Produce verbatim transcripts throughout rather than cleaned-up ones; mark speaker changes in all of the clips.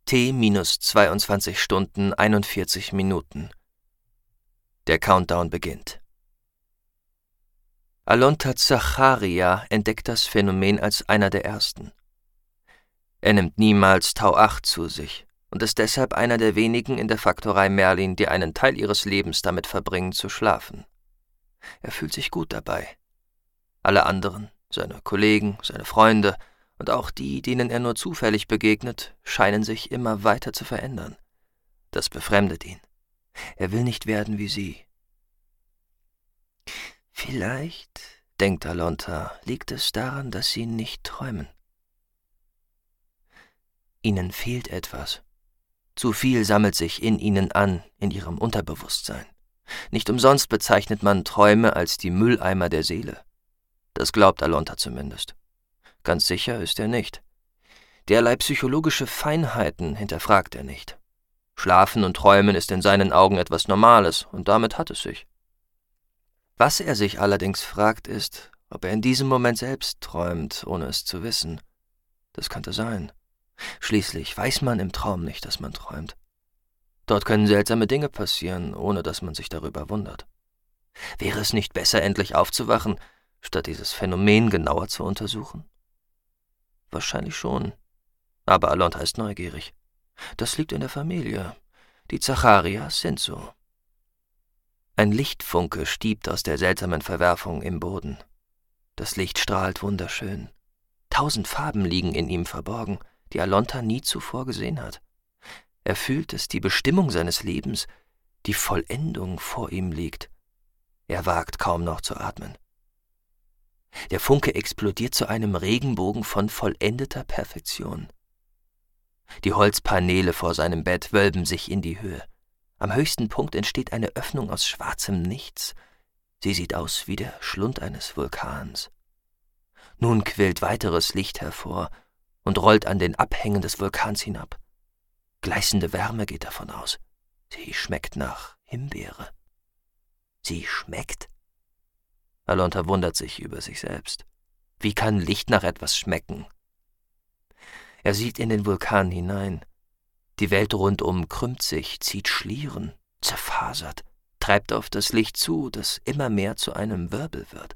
Speaker 1: T minus zweiundzwanzig Stunden einundvierzig Minuten. Der Countdown beginnt. Alonta Zacharia entdeckt das Phänomen als einer der ersten. Er nimmt niemals Tau acht zu sich und ist deshalb einer der wenigen in der Faktorei Merlin, die einen Teil ihres Lebens damit verbringen, zu schlafen. Er fühlt sich gut dabei. Alle anderen, seine Kollegen, seine Freunde und auch die, denen er nur zufällig begegnet, scheinen sich immer weiter zu verändern. Das befremdet ihn. Er will nicht werden wie sie. Vielleicht, denkt Alonta, liegt es daran, dass sie nicht träumen. Ihnen fehlt etwas. Zu viel sammelt sich in ihnen an, in ihrem Unterbewusstsein. Nicht umsonst bezeichnet man Träume als die Mülleimer der Seele. Das glaubt Alonta zumindest. Ganz sicher ist er nicht. Derlei psychologische Feinheiten hinterfragt er nicht. Schlafen und Träumen ist in seinen Augen etwas Normales, und damit hat es sich. Was er sich allerdings fragt, ist, ob er in diesem Moment selbst träumt, ohne es zu wissen. Das könnte sein. Schließlich weiß man im Traum nicht, dass man träumt. Dort können seltsame Dinge passieren, ohne dass man sich darüber wundert. Wäre es nicht besser, endlich aufzuwachen, statt dieses Phänomen genauer zu untersuchen? Wahrscheinlich schon. Aber Alonta ist neugierig. Das liegt in der Familie. Die Zacharias sind so. Ein Lichtfunke stiebt aus der seltsamen Verwerfung im Boden. Das Licht strahlt wunderschön. Tausend Farben liegen in ihm verborgen, die Alonta nie zuvor gesehen hat. Er fühlt, dass die Bestimmung seines Lebens, die Vollendung vor ihm liegt. Er wagt kaum noch zu atmen. Der Funke explodiert zu einem Regenbogen von vollendeter Perfektion. Die Holzpaneele vor seinem Bett wölben sich in die Höhe. Am höchsten Punkt entsteht eine Öffnung aus schwarzem Nichts. Sie sieht aus wie der Schlund eines Vulkans. Nun quillt weiteres Licht hervor und rollt an den Abhängen des Vulkans hinab. Gleißende Wärme geht davon aus. Sie schmeckt nach Himbeere. Sie schmeckt? Alonta wundert sich über sich selbst. Wie kann Licht nach etwas schmecken? Er sieht in den Vulkan hinein. Die Welt rundum krümmt sich, zieht Schlieren, zerfasert, treibt auf das Licht zu, das immer mehr zu einem Wirbel wird.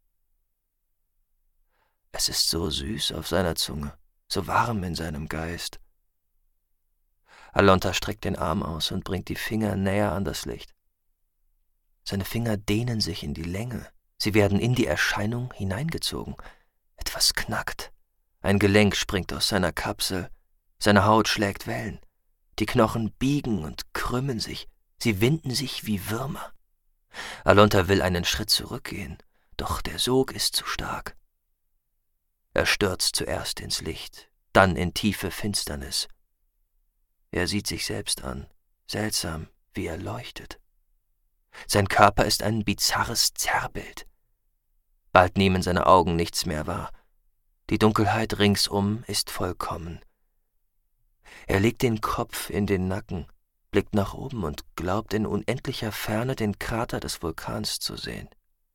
Speaker 1: Es ist so süß auf seiner Zunge, so warm in seinem Geist. Alonta streckt den Arm aus und bringt die Finger näher an das Licht. Seine Finger dehnen sich in die Länge. Sie werden in die Erscheinung hineingezogen. Etwas knackt. Ein Gelenk springt aus seiner Kapsel. Seine Haut schlägt Wellen. Die Knochen biegen und krümmen sich. Sie winden sich wie Würmer. Alonta will einen Schritt zurückgehen, doch der Sog ist zu stark. Er stürzt zuerst ins Licht, dann in tiefe Finsternis. Er sieht sich selbst an, seltsam, wie er leuchtet. Sein Körper ist ein bizarres Zerrbild. Bald nehmen seine Augen nichts mehr wahr. Die Dunkelheit ringsum ist vollkommen. Er legt den Kopf in den Nacken, blickt nach oben und glaubt in unendlicher Ferne den Krater des Vulkans zu sehen.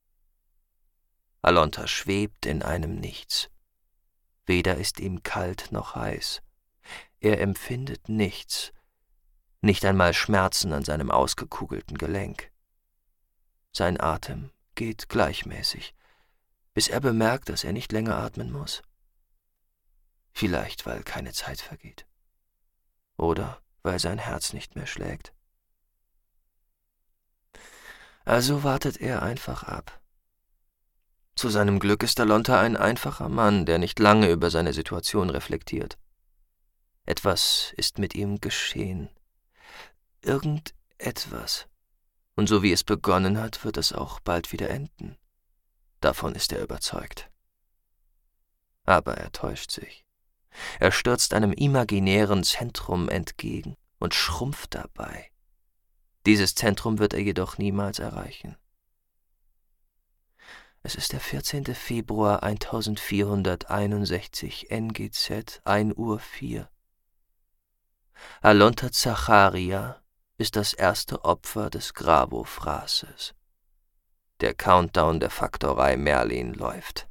Speaker 1: Alonta schwebt in einem Nichts. Weder ist ihm kalt noch heiß. Er empfindet nichts, nicht einmal Schmerzen an seinem ausgekugelten Gelenk. Sein Atem geht gleichmäßig, bis er bemerkt, dass er nicht länger atmen muss. Vielleicht, weil keine Zeit vergeht. Oder weil sein Herz nicht mehr schlägt. Also wartet er einfach ab. Zu seinem Glück ist Alonta ein einfacher Mann, der nicht lange über seine Situation reflektiert. Etwas ist mit ihm geschehen. Irgendetwas. Und so wie es begonnen hat, wird es auch bald wieder enden. Davon ist er überzeugt. Aber er täuscht sich. Er stürzt einem imaginären Zentrum entgegen und schrumpft dabei. Dieses Zentrum wird er jedoch niemals erreichen. Es ist der vierzehnte Februar eintausendvierhunderteinundsechzig, N G Z, ein Uhr vier. Alonta Zacharia ist das erste Opfer des Grabo-Phrases. Der Countdown der Faktorei Merlin läuft.